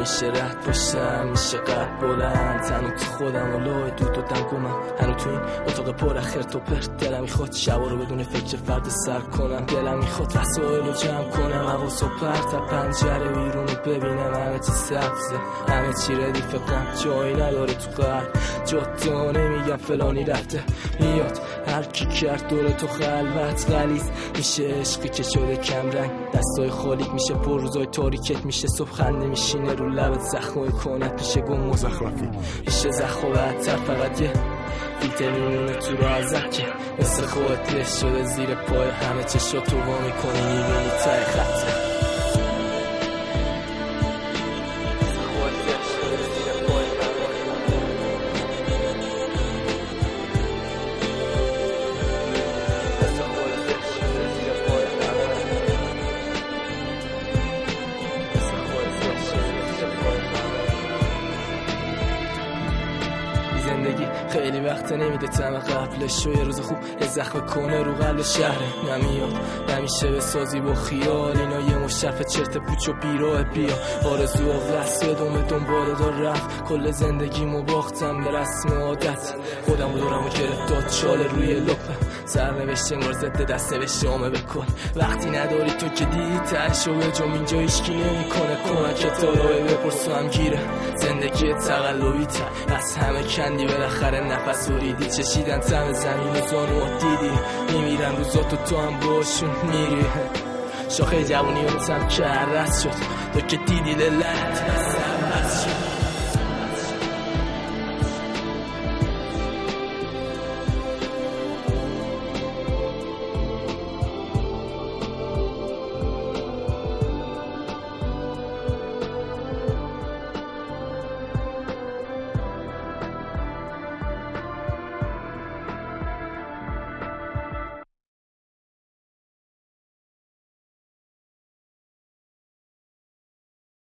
میشه رد باشم، میشه قد بلند، تنو تو خودم و لای دود دادم گمم. هنو تو این اتاق پر خرت و پرت، دلم میخواد شبا رو بدون فکر فرد سر کنم. دلم میخواد وسایل رو جمع کنم، حواس و پرت از پنجره بیرون رو ببینم. همه چی سبزه، همه چی ردیفم، جایی نداره تو قلب. جاده نمیگم فلانی رفته میاد، هر کی کرد دوره تو خلوت غلیظ میشه. عشقی که شده کم رنگ، دستای خالیت میشه پر، روزای تاریکت میشه صبح خنده میشینه رو لبت، زخمای کانت میشه گم مزخرفی، میشه زخم و بدتر. فقط یه فیلتر میمونه تو رو ازت که مثل خودت له شده زیر پای همه. چشاتو وا میکنی میبینی ته خطه. زندگی خیلی وقت نمیده طعم قبلش، و یه روز خوب یه زخم کنه رو قلب شهره. نمیاد نمیشه به سازی با خیال، اینا یه مشرف چرت پوچ و بیراه بیا. آرزو و قصد دنباله دار رفت، کل زندگیمو باختم به رسم عادت. خودم رو دارم و گرفت داد چال روی لپم، سرنوشت انگار زده دست به شامه بکن. وقتی نداری تو که دیدی تهش و به جام اینجا هیچکی نمیکنه کمکت. دارای بپرسم گیره زندگی تقلبی تر از همه کندی، بالاخره نفس وریدی. چشیدن تم زمین و زانو دیدی میمیرن روزاتو تو هم باشون میری. شاخه جوونی رو تم که عرض شد تو که دیدی لعنت بس شد.